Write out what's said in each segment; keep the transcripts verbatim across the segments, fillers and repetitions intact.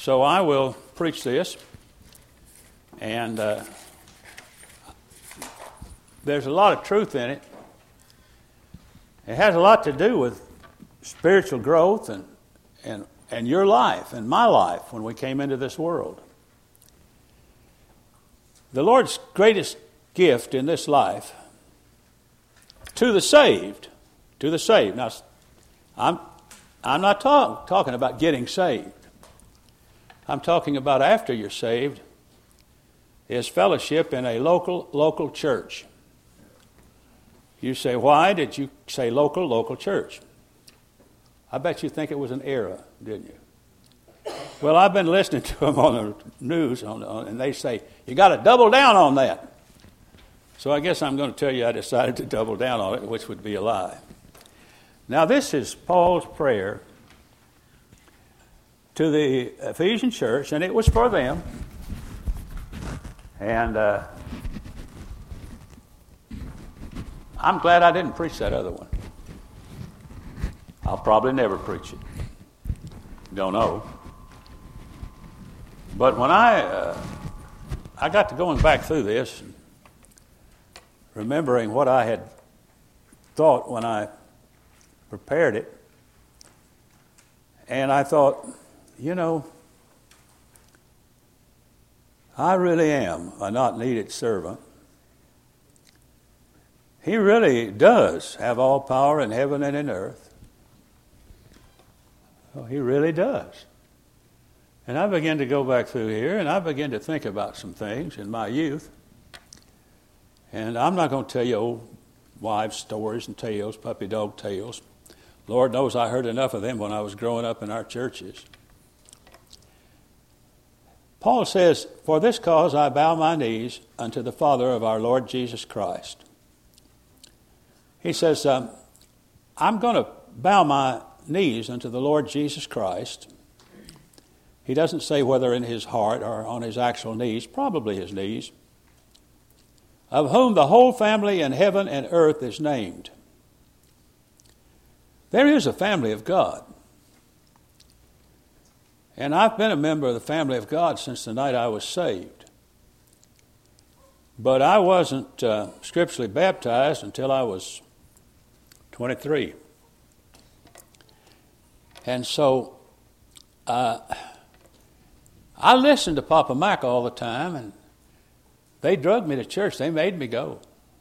So I will preach this, and uh, there's a lot of truth in it. It has a lot to do with spiritual growth and, and, and your life and my life when we came into this world. The Lord's greatest gift in this life to the saved, to the saved. Now, I'm, I'm not talk, talking about getting saved. I'm talking about after you're saved, is fellowship in a local, local church. You say, why did you say local, local church? I bet you think it was an era, didn't you? Well, I've been listening to them on the news, on, on, and they say, you got to double down on that. So I guess I'm going to tell you I decided to double down on it, which would be a lie. Now, this is Paul's prayer to the Ephesian church, and it was for them. And uh, I'm glad I didn't preach that other one. I'll probably never preach it. Don't know. But when I uh, I got to going back through this, remembering what I had thought when I prepared it, and I thought, you know, I really am a not needed servant. He really does have all power in heaven and in earth. Oh, he really does. And I began to go back through here, and I began to think about some things in my youth. And I'm not going to tell you old wives' stories and tales, puppy dog tales. Lord knows I heard enough of them when I was growing up in our churches. Paul says, for this cause I bow my knees unto the Father of our Lord Jesus Christ. He says, um, I'm going to bow my knees unto the Lord Jesus Christ. He doesn't say whether in his heart or on his actual knees, probably his knees, of whom the whole family in heaven and earth is named. There is a family of God. And I've been a member of the family of God since the night I was saved. But I wasn't uh, scripturally baptized until I was twenty-three. And so uh, I listened to Papa Mac all the time, and they drugged me to church. They made me go.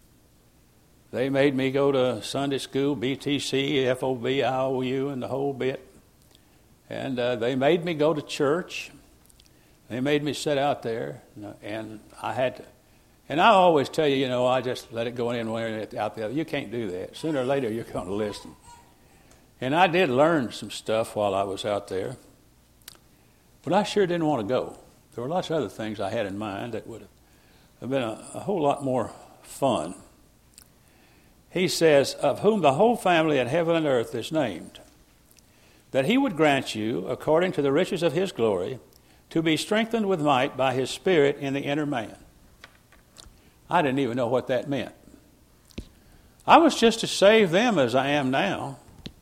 They made me go to Sunday school, B T C, F O B, I O U, and the whole bit. And uh, they made me go to church. They made me sit out there, and I had to. And I always tell you, you know, I just let it go in one and out the other. You can't do that. Sooner or later, you're going to listen. And I did learn some stuff while I was out there. But I sure didn't want to go. There were lots of other things I had in mind that would have been a, a whole lot more fun. He says, of whom the whole family in heaven and earth is named, that he would grant you, according to the riches of his glory, to be strengthened with might by his Spirit in the inner man. I didn't even know what that meant. I was just as saved them as I am now.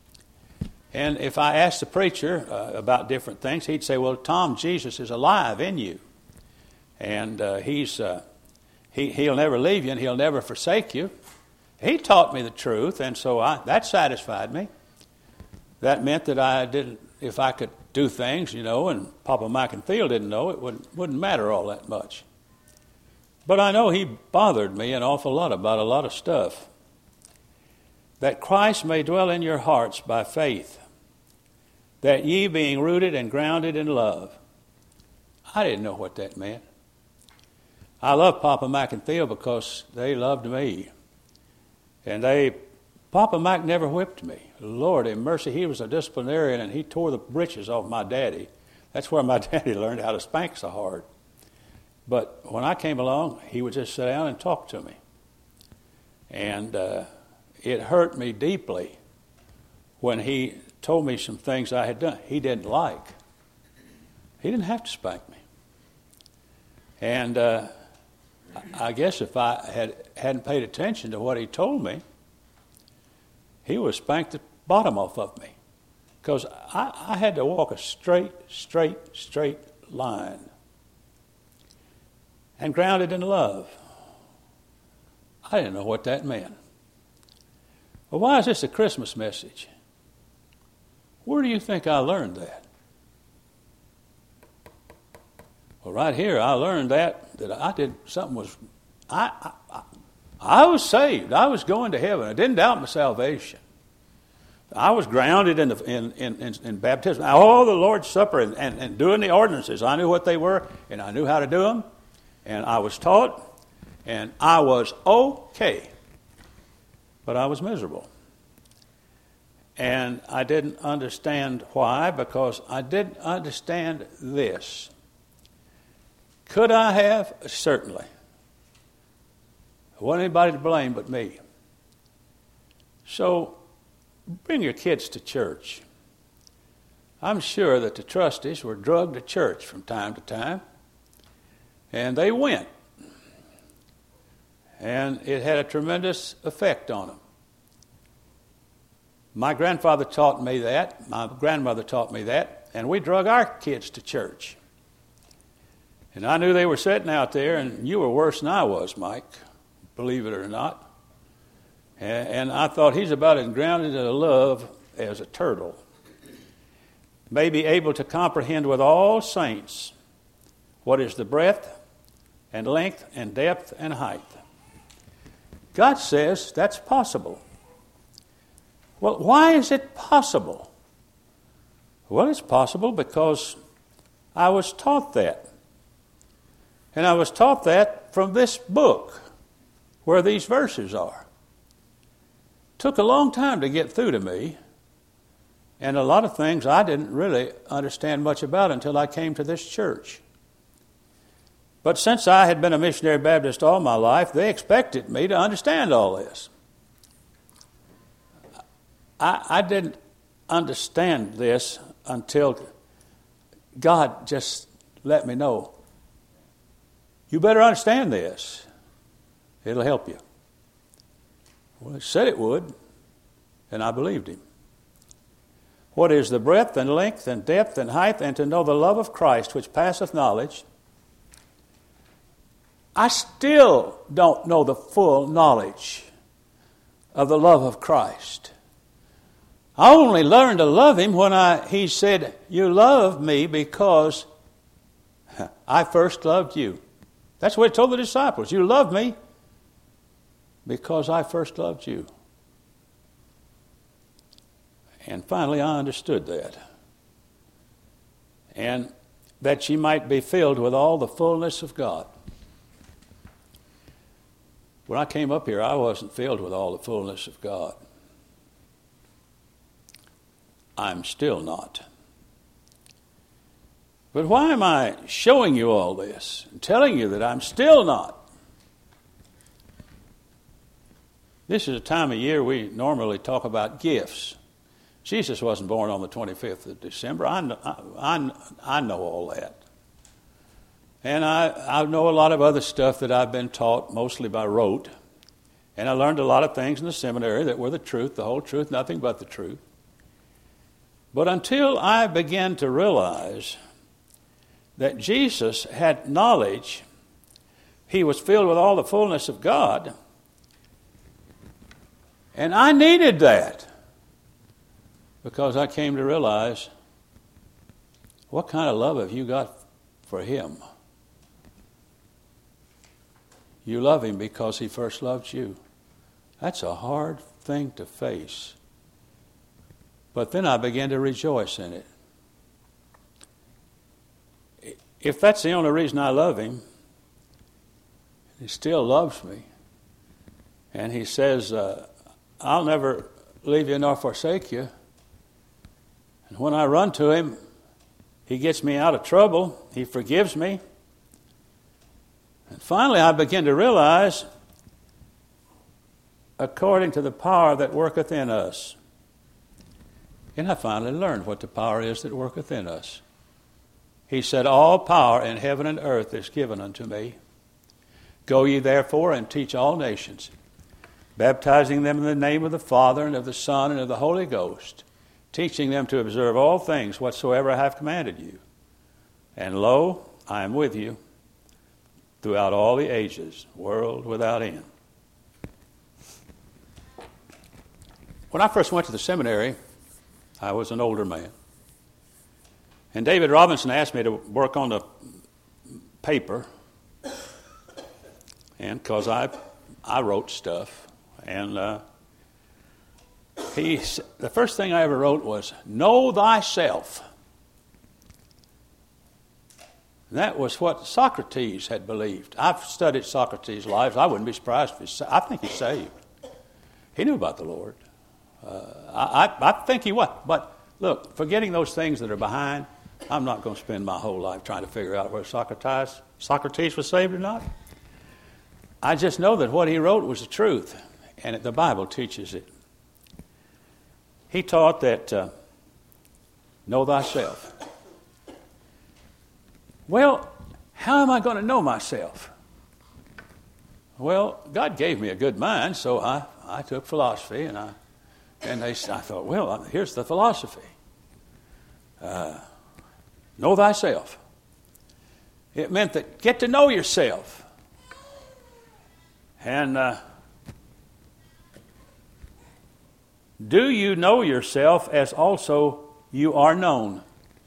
And if I asked the preacher uh, about different things, he'd say, well, Tom, Jesus is alive in you. And uh, he's uh, he, he'll never leave you and he'll never forsake you. He taught me the truth, and so I, that satisfied me. That meant that I didn't, if I could do things, you know, and Papa Mike and Phil didn't know, it wouldn't, wouldn't matter all that much. But I know he bothered me an awful lot about a lot of stuff. That Christ may dwell in your hearts by faith, that ye being rooted and grounded in love. I didn't know what that meant. I love Papa Mike and Phil because they loved me. And they, Papa Mike never whipped me. Lord in mercy, he was a disciplinarian and he tore the britches off my daddy. That's where my daddy learned how to spank so hard. But when I came along, he would just sit down and talk to me. And uh, it hurt me deeply when he told me some things I had done he didn't like. He didn't have to spank me. And uh, I guess if I had, hadn't paid attention to what he told me, he would spank the bottom off of me. Because I, I had to walk a straight, straight, straight line. And grounded in love. I didn't know what that meant. Well, why is this a Christmas message? Where do you think I learned that? Well, right here, I learned that, that I did something was, I, I, I was saved. I was going to heaven. I didn't doubt my salvation. I was grounded in, the, in, in, in, in baptism. Oh, the Lord's Supper and, and, and doing the ordinances. I knew what they were, and I knew how to do them. And I was taught, and I was okay. But I was miserable. And I didn't understand why, because I didn't understand this. Could I have? Certainly. There wasn't anybody to blame but me. So, bring your kids to church. I'm sure that the trustees were drugged to church from time to time. And they went. And it had a tremendous effect on them. My grandfather taught me that. My grandmother taught me that. And we drug our kids to church. And I knew they were sitting out there, and you were worse than I was, Mike, believe it or not. And, and I thought he's about as grounded in love as a turtle. May be able to comprehend with all saints what is the breadth and length and depth and height. God says that's possible. Well, why is it possible? Well, it's possible because I was taught that. And I was taught that from this book where these verses are. Took a long time to get through to me. And a lot of things I didn't really understand much about until I came to this church. But since I had been a missionary Baptist all my life, they expected me to understand all this. I, I didn't understand this until God just let me know. You better understand this. It'll help you. Well, he said it would, and I believed him. What is the breadth and length and depth and height, and to know the love of Christ which passeth knowledge? I still don't know the full knowledge of the love of Christ. I only learned to love him when I he said, you love me because I first loved you. That's what he told the disciples. You love me because I first loved you. And finally I understood that. And that ye might be filled with all the fullness of God. When I came up here, I wasn't filled with all the fullness of God. I'm still not. But why am I showing you all this and telling you that I'm still not? This is a time of year we normally talk about gifts. Jesus wasn't born on the twenty-fifth of December. I know, I, I know all that. And I, I know a lot of other stuff that I've been taught, mostly by rote. And I learned a lot of things in the seminary that were the truth, the whole truth, nothing but the truth. But until I began to realize that Jesus had knowledge, he was filled with all the fullness of God, and I needed that because I came to realize, what kind of love have you got for him? You love him because he first loved you. That's a hard thing to face. But then I began to rejoice in it. If that's the only reason I love him, he still loves me. And he says, uh, I'll never leave you nor forsake you. And when I run to him, he gets me out of trouble. He forgives me. And finally I begin to realize, according to the power that worketh in us. And I finally learned what the power is that worketh in us. He said, all power in heaven and earth is given unto me. Go ye therefore and teach all nations, baptizing them in the name of the Father and of the Son and of the Holy Ghost, teaching them to observe all things whatsoever I have commanded you. And lo, I am with you throughout all the ages, world without end. When I first went to the seminary, I was an older man. And David Robinson asked me to work on the paper, and because I I wrote stuff, and uh, he the first thing I ever wrote was "Know thyself." And that was what Socrates had believed. I've studied Socrates' lives. I wouldn't be surprised if he's. I think he's saved. He knew about the Lord. Uh, I, I I think he was. But look, forgetting those things that are behind, I'm not going to spend my whole life trying to figure out whether Socrates Socrates was saved or not. I just know that what he wrote was the truth, and the Bible teaches it. He taught that uh, know thyself. Well, how am I going to know myself? Well, God gave me a good mind, so I, I took philosophy, and I and they, I thought, well, here's the philosophy. Uh, know thyself. It meant that get to know yourself. And uh, do you know yourself as also you are known?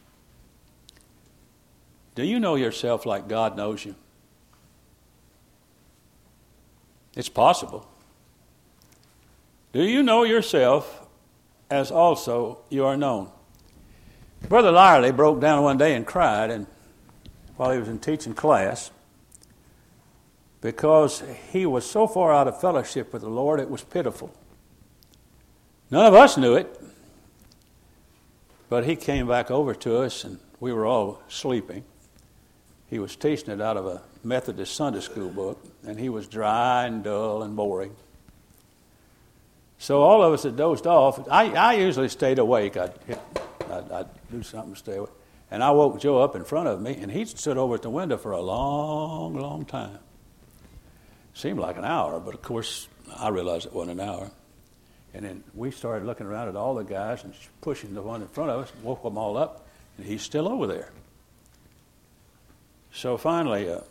Do you know yourself like God knows you? It's possible. Do you know yourself as also you are known? Brother Lyerly broke down one day and cried, and while he was in teaching class, because he was so far out of fellowship with the Lord, it was pitiful. None of us knew it, but he came back over to us, and we were all sleeping. He was teaching it out of a Methodist Sunday school book, and he was dry and dull and boring. So all of us had dozed off. I, I usually stayed awake. I'd, hit, I'd, I'd do something to stay awake. And I woke Joe up in front of me, and he stood over at the window for a long, long time. Seemed like an hour, but of course I realized it wasn't an hour. And then we started looking around at all the guys and pushing the one in front of us, woke them all up, and he's still over there. So finally, uh,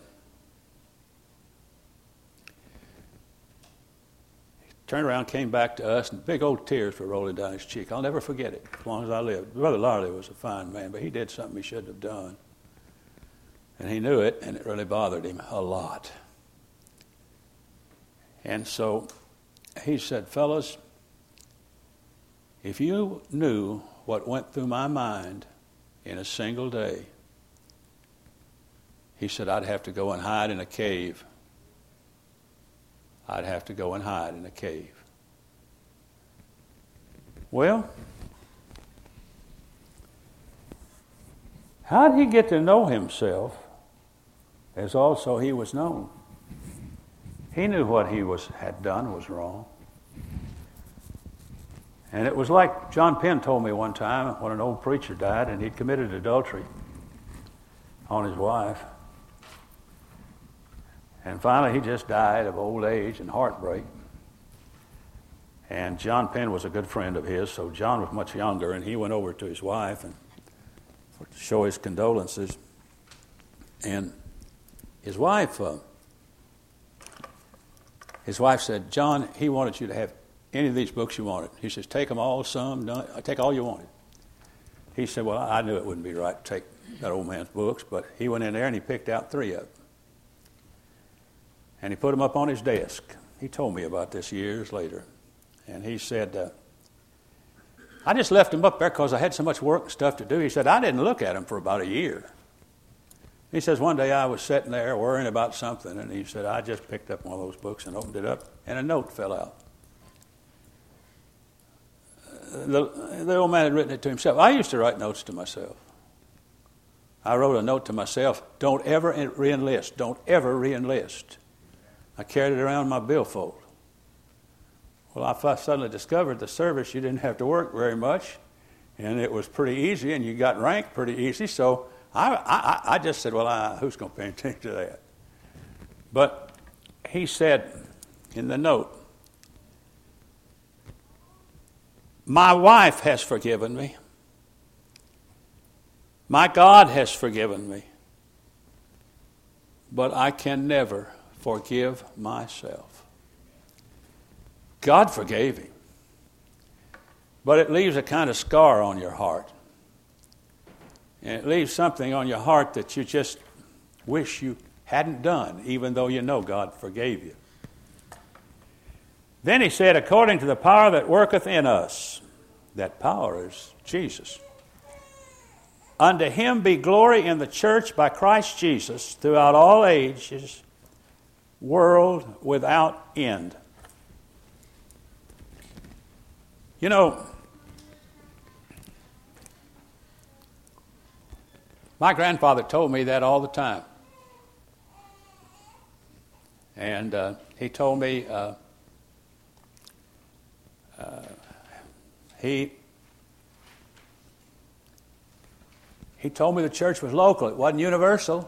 he turned around, came back to us, and big old tears were rolling down his cheek. I'll never forget it as long as I live. Brother Larley was a fine man, but he did something he shouldn't have done. And he knew it, and it really bothered him a lot. And so he said, fellas, if you knew what went through my mind in a single day, he said, I'd have to go and hide in a cave. I'd have to go and hide in a cave. Well, how did he get to know himself as also he was known? He knew what he was had done was wrong. And it was like John Penn told me one time when an old preacher died and he'd committed adultery on his wife. And finally he just died of old age and heartbreak. And John Penn was a good friend of his, so John was much younger, and he went over to his wife and to show his condolences. And his wife... Uh, His wife said, John, he wanted you to have any of these books you wanted. He says, take them all, some, none, take all you wanted. He said, well, I knew it wouldn't be right to take that old man's books, but he went in there and he picked out three of them. And he put them up on his desk. He told me about this years later. And he said, uh, I just left them up there because I had so much work and stuff to do. He said, I didn't look at them for about a year. He says, one day I was sitting there worrying about something, and he said, I just picked up one of those books and opened it up, and a note fell out. The, the old man had written it to himself. I used to write notes to myself. I wrote a note to myself, don't ever re-enlist. Don't ever re-enlist. I carried it around in my billfold. Well, I suddenly discovered the service, you didn't have to work very much, and it was pretty easy, and you got ranked pretty easy, so I, I, I just said, well, I, who's going to pay attention to that? But he said in the note, my wife has forgiven me. My God has forgiven me, but I can never forgive myself. God forgave him, but it leaves a kind of scar on your heart. And it leaves something on your heart that you just wish you hadn't done, even though you know God forgave you. Then he said, according to the power that worketh in us, that power is Jesus. Unto him be glory in the church by Christ Jesus throughout all ages, world without end. You know, my grandfather told me that all the time. And uh, he told me uh, uh, he he told me the church was local. It wasn't universal.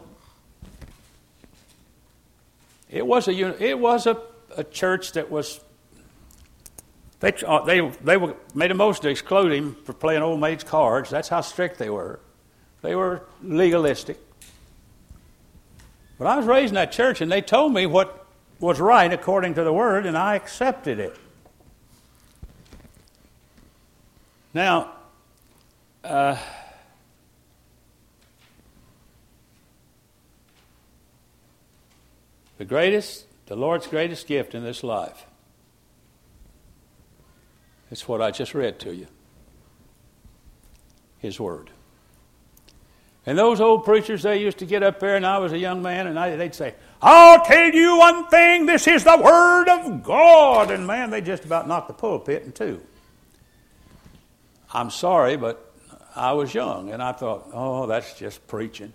It was a it was a, a church that was. They they they were made a most to exclude him for playing old maids' cards. That's how strict they were. They were legalistic. But I was raised in that church, and they told me what was right according to the Word, and I accepted it. Now, uh, the greatest, the Lord's greatest gift in this life is what I just read to you. His Word. And those old preachers, they used to get up there, and I was a young man, and I, they'd say, I'll tell you one thing, this is the Word of God. And man, they just about knocked the pulpit in two. I'm sorry, but I was young, and I thought, oh, that's just preaching.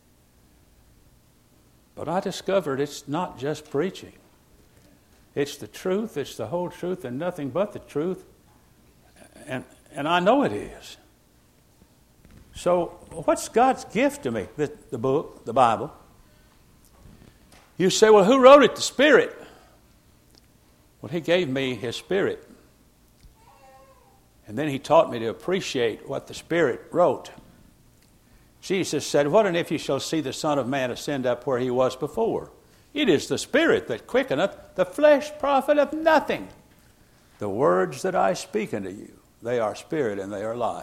But I discovered it's not just preaching. It's the truth, it's the whole truth, and nothing but the truth. And, and I know it is. So what's God's gift to me? The, the book, the Bible. You say, well, who wrote it? The Spirit. Well, he gave me his Spirit. And then he taught me to appreciate what the Spirit wrote. Jesus said, what and if you shall see the Son of Man ascend up where he was before? It is the Spirit that quickeneth, the flesh profiteth nothing. The words that I speak unto you, they are spirit and they are life.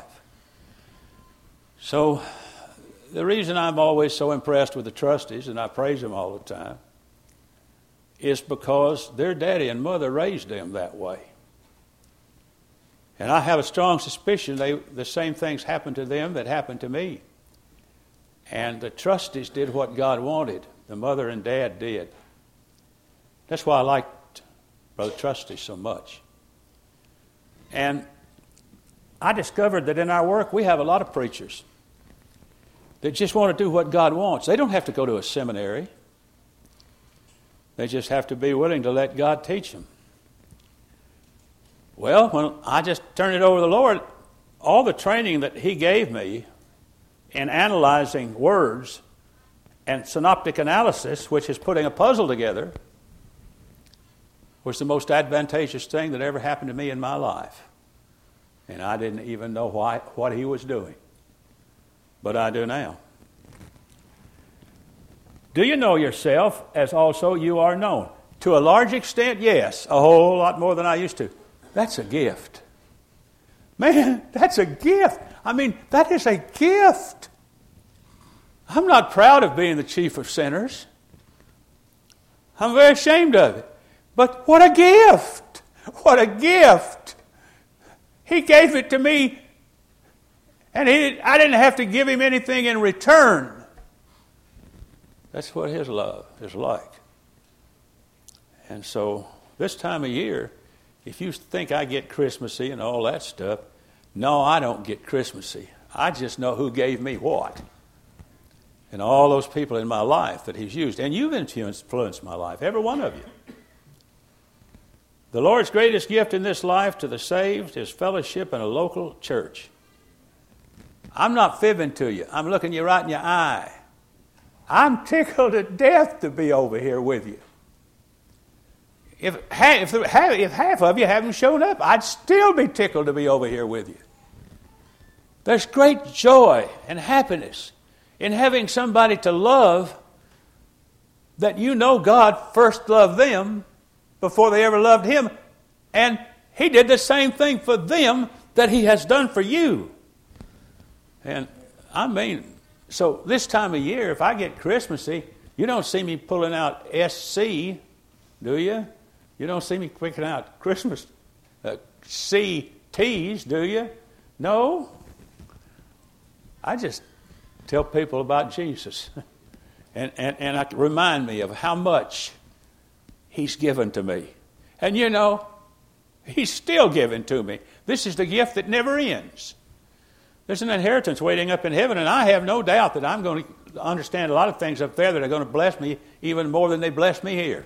So the reason I'm always so impressed with the trustees, and I praise them all the time, is because their daddy and mother raised them that way. And I have a strong suspicion they the same things happened to them that happened to me. And the trustees did what God wanted. The mother and dad did. That's why I liked Brother Trustee so much. And I discovered that in our work we have a lot of preachers that just want to do what God wants. They don't have to go to a seminary. They just have to be willing to let God teach them. Well, when I just turned it over to the Lord, all the training that he gave me in analyzing words and synoptic analysis, which is putting a puzzle together, was the most advantageous thing that ever happened to me in my life. And I didn't even know why, what he was doing. But I do now. Do you know yourself as also you are known? To a large extent, yes. A whole lot more than I used to. That's a gift. Man, that's a gift. I mean, that is a gift. I'm not proud of being the chief of sinners. I'm very ashamed of it. But what a gift. What a gift. He gave it to me, and he, I didn't have to give him anything in return. That's what his love is like. And so this time of year, if you think I get Christmassy and all that stuff, no, I don't get Christmassy. I just know who gave me what. And all those people in my life that he's used. And you've influenced my life, every one of you. The Lord's greatest gift in this life to the saved is fellowship in a local church. I'm not fibbing to you. I'm looking you right in your eye. I'm tickled to death to be over here with you. If, if, if half of you haven't shown up, I'd still be tickled to be over here with you. There's great joy and happiness in having somebody to love that you know God first loved them before they ever loved Him. And He did the same thing for them that He has done for you. And I mean, so this time of year, if I get Christmassy, you don't see me pulling out S C, do you? You don't see me picking out Christmas uh, C Ts, do you? No. I just tell people about Jesus. And, and, and I remind me of how much He's given to me. And you know, He's still giving to me. This is the gift that never ends. There's an inheritance waiting up in heaven, and I have no doubt that I'm going to understand a lot of things up there that are going to bless me even more than they bless me here.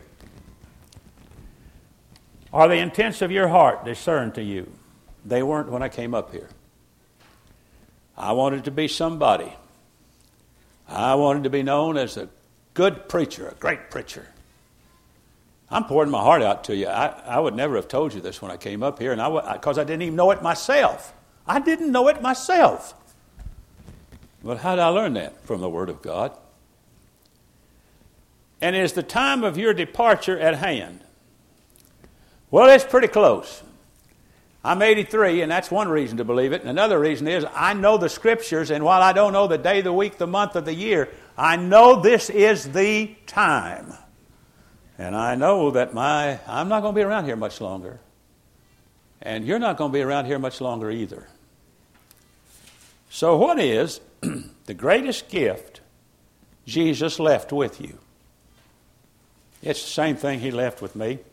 Are the intents of your heart discerned to you? They weren't when I came up here. I wanted to be somebody. I wanted to be known as a good preacher, a great preacher. I'm pouring my heart out to you. I, I would never have told you this when I came up here, and I because I didn't even know it myself. I didn't know it myself. But how did I learn that? From the Word of God. And is the time of your departure at hand? Well, it's pretty close. I'm eighty-three, and that's one reason to believe it. And another reason is I know the Scriptures, and while I don't know the day, the week, the month, of the year, I know this is the time. And I know that my I'm not going to be around here much longer. And you're not going to be around here much longer either. So what is the greatest gift Jesus left with you? It's the same thing He left with me.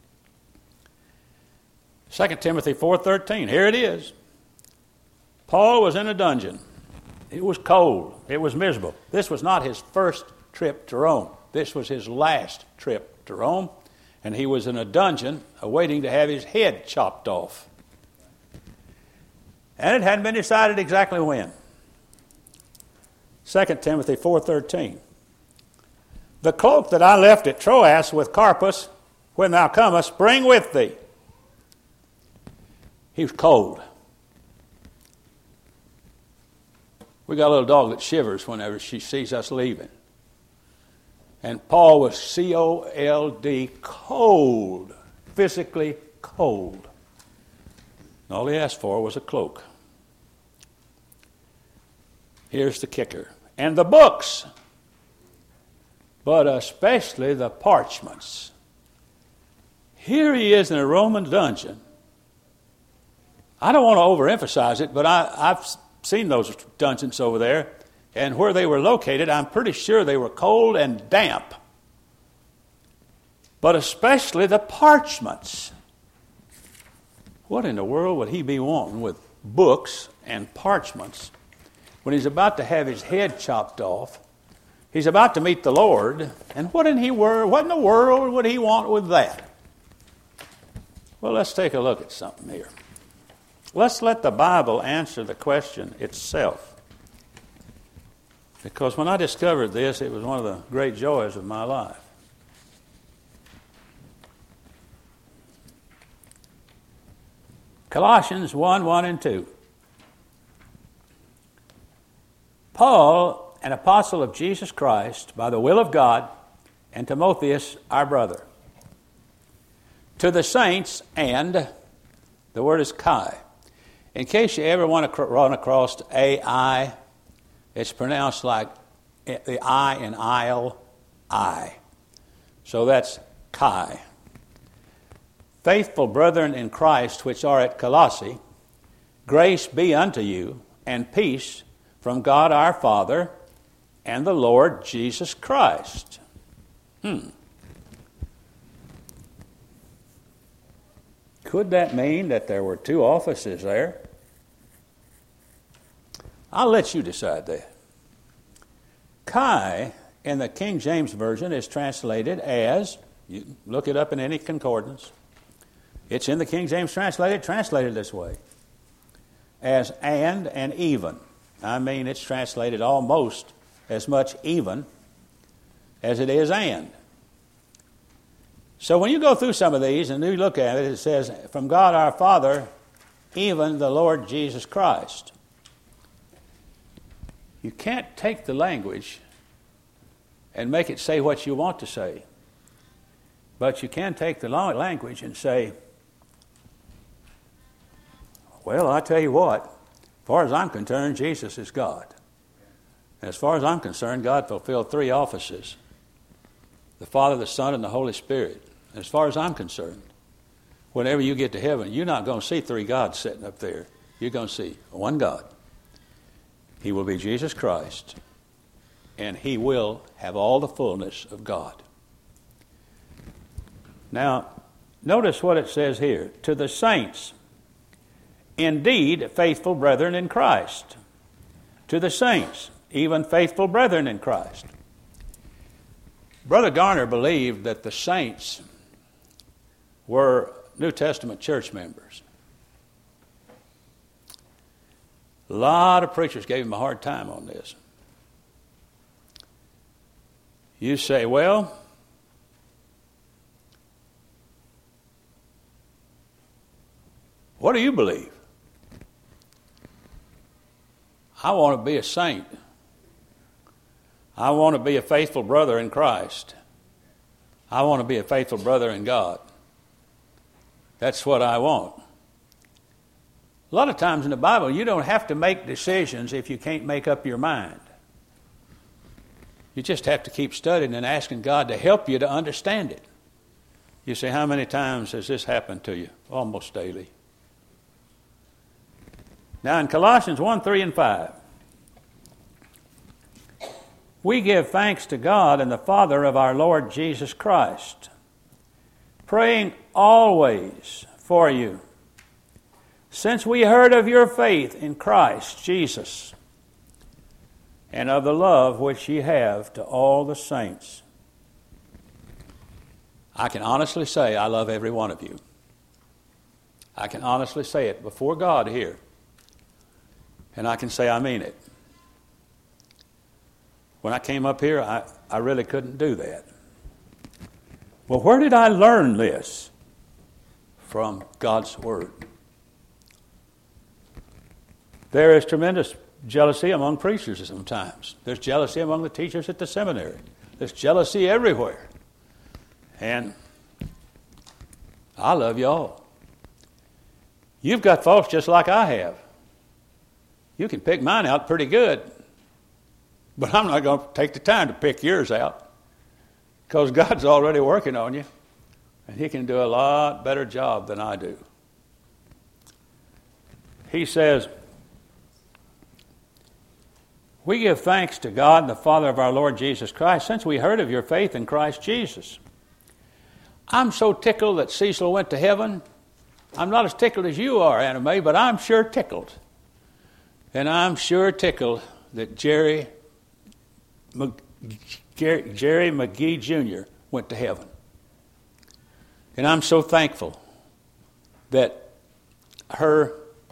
Second Timothy four thirteen, here it is. Paul was in a dungeon. It was cold. It was miserable. This was not his first trip to Rome. This was his last trip to Rome. And he was in a dungeon awaiting to have his head chopped off. And it hadn't been decided exactly when. Second Timothy four thirteen. The cloak that I left at Troas with Carpus, when thou comest, bring with thee. He was cold. We got a little dog that shivers whenever she sees us leaving. And Paul was C O L D, cold, physically cold. And all he asked for was a cloak. Here's the kicker. And the books, but especially the parchments. Here he is in a Roman dungeon. I don't want to overemphasize it, but I, I've seen those dungeons over there. And where they were located, I'm pretty sure they were cold and damp. But especially the parchments. What in the world would he be wanting with books and parchments when he's about to have his head chopped off? He's about to meet the Lord. And what in, he wor- what in the world would he want with that? Well, let's take a look at something here. Let's let the Bible answer the question itself. Because when I discovered this, it was one of the great joys of my life. Colossians one, one and two. Paul, an apostle of Jesus Christ, by the will of God, and Timotheus, our brother, to the saints and, the word is Kai. In case you ever want to run across A I, it's pronounced like the I in aisle, I. So that's Kai. Faithful brethren in Christ which are at Colossae, grace be unto you and peace from God our Father and the Lord Jesus Christ. Hmm. Could that mean that there were two offices there? I'll let you decide that. Kai in the King James Version is translated as, you look it up in any concordance, it's in the King James translated, translated this way, as and and even. I mean, it's translated almost as much even as it is and. So when you go through some of these and you look at it, it says, from God our Father, even the Lord Jesus Christ. You can't take the language and make it say what you want to say. But you can take the language and say, well, I tell you what, as far as I'm concerned, Jesus is God. As far as I'm concerned, God fulfilled three offices: the Father, the Son, and the Holy Spirit. As far as I'm concerned, whenever you get to heaven, you're not going to see three gods sitting up there. You're going to see one God. He will be Jesus Christ, and he will have all the fullness of God. Now, notice what it says here. To the saints, indeed, faithful brethren in Christ. To the saints, even faithful brethren in Christ. Brother Garner believed that the saints were New Testament church members. A lot of preachers gave him a hard time on this. You say, well, what do you believe? I want to be a saint. I want to be a faithful brother in Christ. I want to be a faithful brother in God. That's what I want. A lot of times in the Bible, you don't have to make decisions if you can't make up your mind. You just have to keep studying and asking God to help you to understand it. You say, how many times has this happened to you? Almost daily. Now in Colossians one, three, and five, we give thanks to God and the Father of our Lord Jesus Christ, praying always for you, since we heard of your faith in Christ Jesus and of the love which ye have to all the saints. I can honestly say I love every one of you. I can honestly say it before God here. And I can say I mean it. When I came up here, I, I really couldn't do that. Well, where did I learn this? From God's Word. There is tremendous jealousy among preachers sometimes. There's jealousy among the teachers at the seminary. There's jealousy everywhere. And I love you all. You've got faults just like I have. You can pick mine out pretty good, but I'm not going to take the time to pick yours out, because God's already working on you, and he can do a lot better job than I do. He says, we give thanks to God and the Father of our Lord Jesus Christ, since we heard of your faith in Christ Jesus. I'm so tickled that Cecil went to heaven. I'm not as tickled as you are, Anna Mae, but I'm sure tickled. And I'm sure tickled that Jerry, Jerry, Jerry McGee Junior went to heaven. And I'm so thankful that her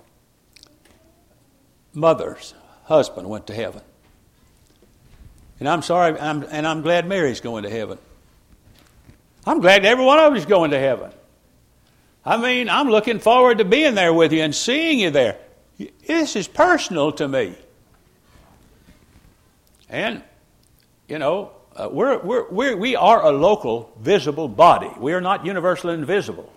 mother's husband went to heaven. And I'm sorry, I'm, and I'm glad Mary's going to heaven. I'm glad every one of us is going to heaven. I mean, I'm looking forward to being there with you and seeing you there. This is personal to me. And, you know, uh, we're, we're, we're, we are a local, visible body. We are not universal and invisible.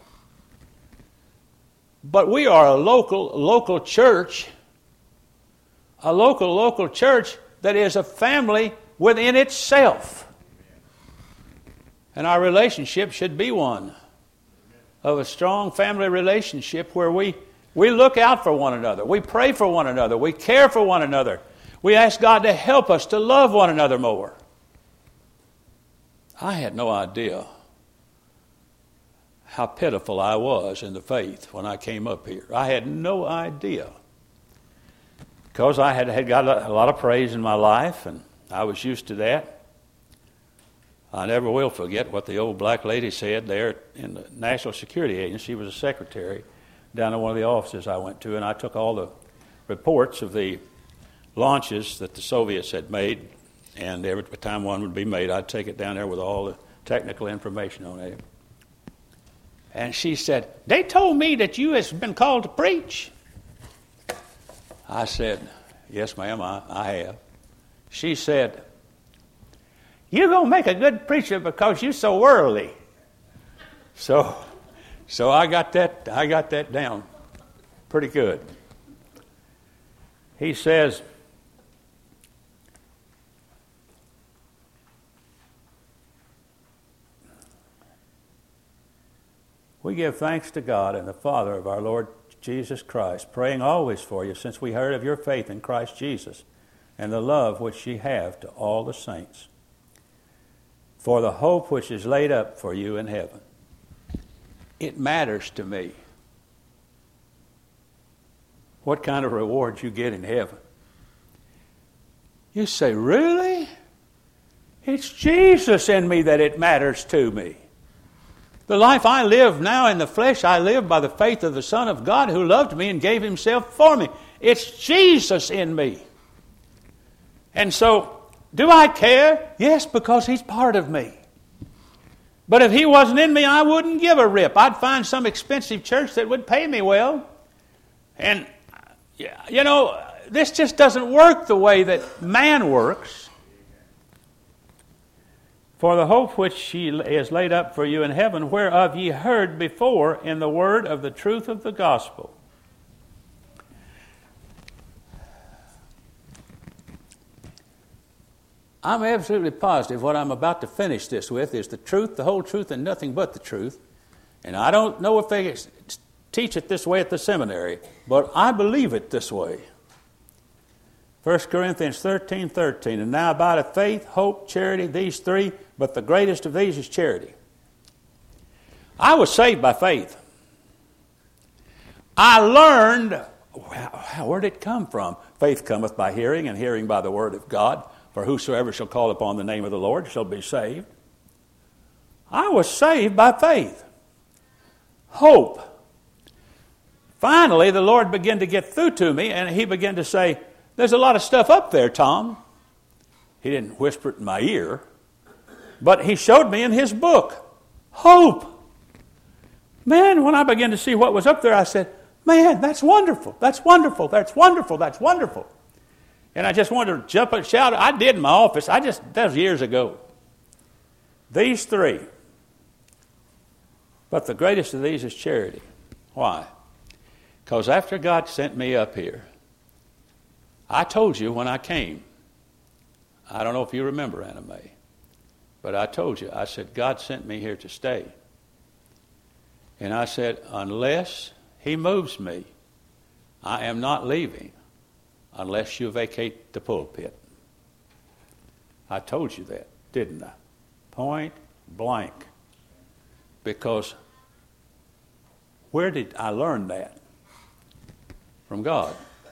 But we are a local, local church, a local, local church that is a family within itself. And our relationship should be one of a strong family relationship where we We look out for one another. We pray for one another. We care for one another. We ask God to help us to love one another more. I had no idea how pitiful I was in the faith when I came up here. I had no idea. Because I had, had got a lot of praise in my life, and I was used to that. I never will forget what the old black lady said there in the National Security Agency. She was a secretary down in one of the offices I went to, and I took all the reports of the launches that the Soviets had made, and every time one would be made, I'd take it down there with all the technical information on it. And she said, they told me that you has been called to preach. I said, yes, ma'am, I, I have. She said, "You're going to make a good preacher because you're so worldly." So, so I got that, I got that down pretty good. He says, "We give thanks to God and the Father of our Lord Jesus Christ, praying always for you, since we heard of your faith in Christ Jesus and the love which ye have to all the saints, for the hope which is laid up for you in heaven." It matters to me what kind of rewards you get in heaven. You say, "Really? It's Jesus in me that it matters to me. The life I live now in the flesh, I live by the faith of the Son of God who loved me and gave himself for me. It's Jesus in me." And so, do I care? Yes, because he's part of me. But if he wasn't in me, I wouldn't give a rip. I'd find some expensive church that would pay me well. And, you know, this just doesn't work the way that man works. "For the hope which he is laid up for you in heaven, whereof ye heard before in the word of the truth of the gospel." I'm absolutely positive what I'm about to finish this with is the truth, the whole truth, and nothing but the truth. And I don't know if they teach it this way at the seminary, but I believe it this way. First Corinthians thirteen thirteen, "And now abideth faith, hope, charity, these three, but the greatest of these is charity." I was saved by faith. I learned, where did it come from? Faith cometh by hearing, and hearing by the word of God. For whosoever shall call upon the name of the Lord shall be saved. I was saved by faith. Hope. Finally, the Lord began to get through to me, and he began to say, "There's a lot of stuff up there, Tom." He didn't whisper it in my ear, but he showed me in his book. Hope. Man, when I began to see what was up there, I said, "Man, that's wonderful. That's wonderful. That's wonderful. That's wonderful." And I just wanted to jump and shout. I did in my office. I just, that was years ago. These three. But the greatest of these is charity. Why? Because after God sent me up here, I told you when I came, I don't know if you remember, Anna Mae, but I told you, I said, God sent me here to stay. And I said, unless he moves me, I am not leaving unless you vacate the pulpit. I told you that, didn't I? Point blank. Because where did I learn that? From God.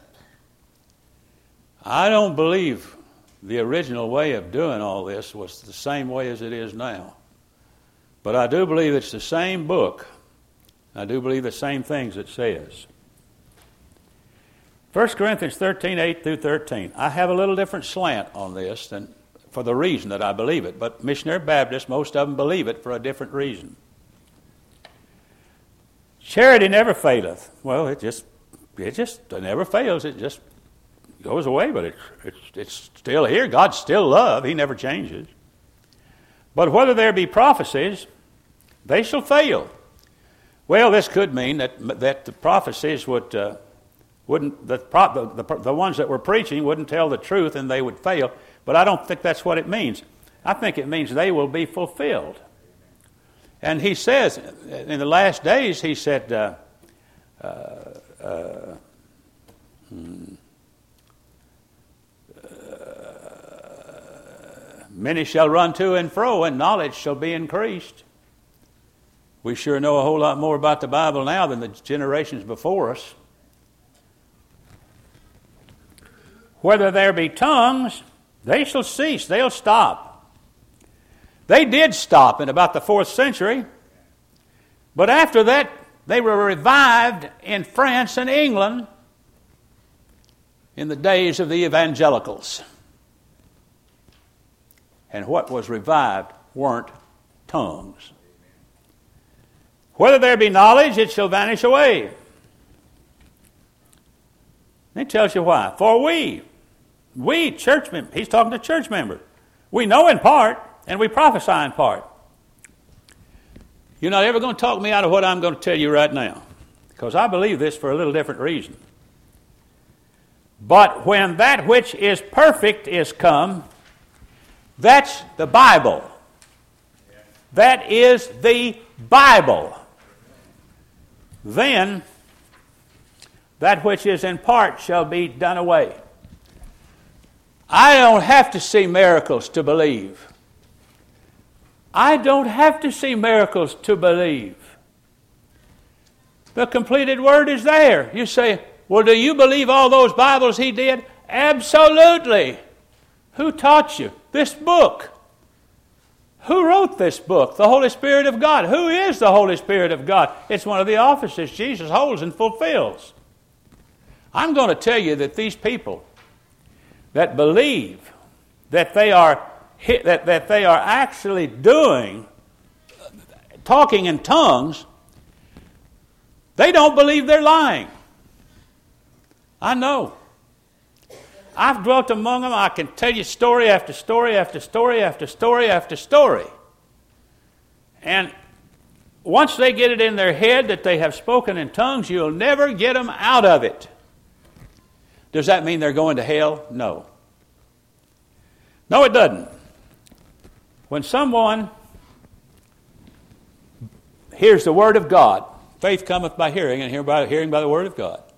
I don't believe the original way of doing all this was the same way as it is now. But I do believe it's the same book. I do believe the same things it says. First Corinthians thirteen, eight through thirteen. I have a little different slant on this than for the reason that I believe it. But missionary Baptists, most of them believe it for a different reason. Charity never faileth. Well, it just, it just it never fails. It just goes away, but it, it's, it's still here. God's still love. He never changes. But whether there be prophecies, they shall fail. Well, this could mean that that the prophecies would uh, wouldn't the, the the the ones that were preaching wouldn't tell the truth and they would fail. But I don't think that's what it means. I think it means they will be fulfilled. And he says in the last days, he said, uh, uh, uh, hmm, uh, many shall run to and fro, and knowledge shall be increased. We sure know a whole lot more about the Bible now than the generations before us. Whether there be tongues, they shall cease. They'll stop. They did stop in about the fourth century. But after that, they were revived in France and England in the days of the evangelicals. And what was revived weren't tongues. Whether there be knowledge, it shall vanish away. It tells you why. For we, We, church members, he's talking to church members. We know in part, and we prophesy in part. You're not ever going to talk me out of what I'm going to tell you right now, because I believe this for a little different reason. But when that which is perfect is come, that's the Bible. That is the Bible. Then that which is in part shall be done away. I don't have to see miracles to believe. I don't have to see miracles to believe. The completed Word is there. You say, well, do you believe all those Bibles he did? Absolutely. Who taught you? This book. Who wrote this book? The Holy Spirit of God. Who is the Holy Spirit of God? It's one of the offices Jesus holds and fulfills. I'm going to tell you that these people that believe that they are that, that they are actually doing, talking in tongues, they don't believe they're lying. I know. I've dwelt among them. I can tell you story after story after story after story after story. And once they get it in their head that they have spoken in tongues, you'll never get them out of it. Does that mean they're going to hell? No. No, it doesn't. When someone hears the Word of God, faith cometh by hearing, and hearing by the Word of God.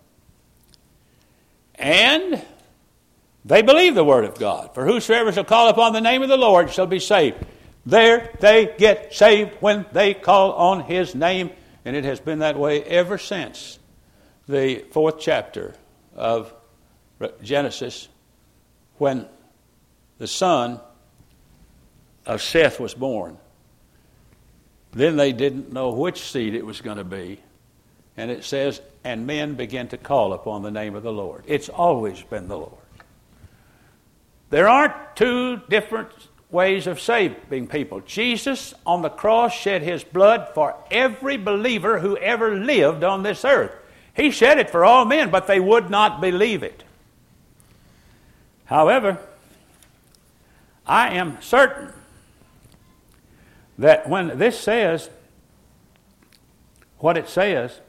And they believe the Word of God. For whosoever shall call upon the name of the Lord shall be saved. There they get saved when they call on His name. And it has been that way ever since the fourth chapter of Genesis, when the son of Seth was born. Then they didn't know which seed it was going to be. And it says, and men began to call upon the name of the Lord. It's always been the Lord. There aren't two different ways of saving people. Jesus on the cross shed His blood for every believer who ever lived on this earth. He shed it for all men, but they would not believe it. However, I am certain that when this says what it says,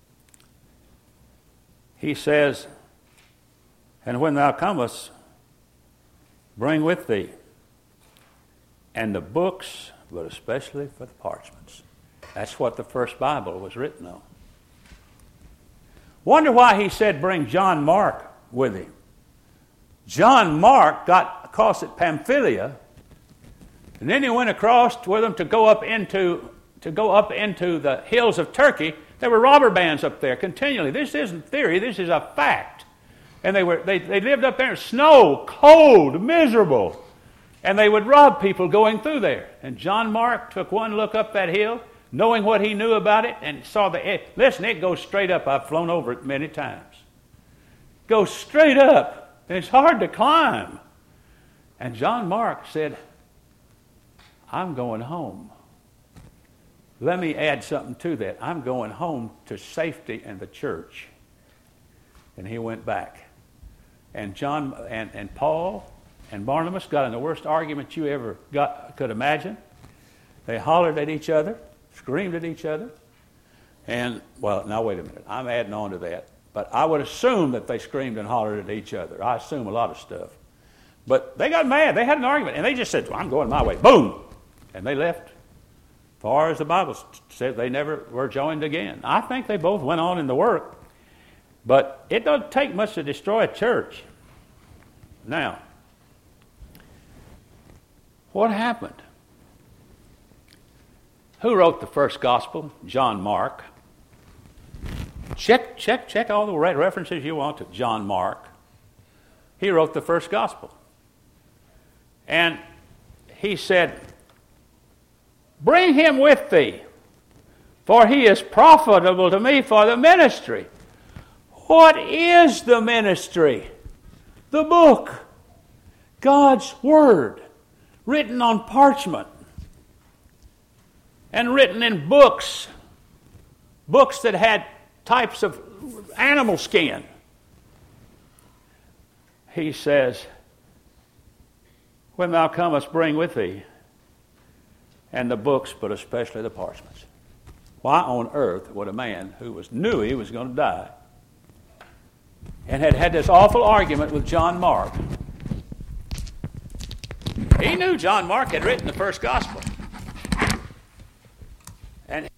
He says, and when thou comest, bring with thee, and the books, but especially for the parchments. That's what the first Bible was written on. Wonder why He said bring John Mark with him. John Mark got across at Pamphylia, and then he went across with them to go up into to go up into the hills of Turkey. There were robber bands up there continually. This isn't theory, this is a fact. And they were they, they lived up there in snow, cold, miserable. And they would rob people going through there. And John Mark took one look up that hill, knowing what he knew about it, and saw the edge. Listen, it goes straight up. I've flown over it many times. Goes straight up, and it's hard to climb. And John Mark said, I'm going home. Let me add something to that. I'm going home to safety and the church. And he went back. And John and, and Paul and Barnabas got in the worst argument you ever got could imagine. They hollered at each other, screamed at each other. And, well, now wait a minute. I'm adding on to that. But I would assume that they screamed and hollered at each other. I assume a lot of stuff. But they got mad. They had an argument. And they just said, well, I'm going my way. Boom! And they left. As far as the Bible says, they never were joined again. I think they both went on in the work. But it doesn't take much to destroy a church. Now, what happened? Who wrote the first gospel? John Mark. Check, check, check all the references you want to John Mark. He wrote the first gospel. And he said, bring him with thee, for he is profitable to me for the ministry. What is the ministry? The book. God's Word, written on parchment and written in books, books that had types of animal skin. He says, when thou comest, bring with thee, and the books, but especially the parchments. Why on earth would a man who was knew he was going to die and had had this awful argument with John Mark? He knew John Mark had written the first gospel. And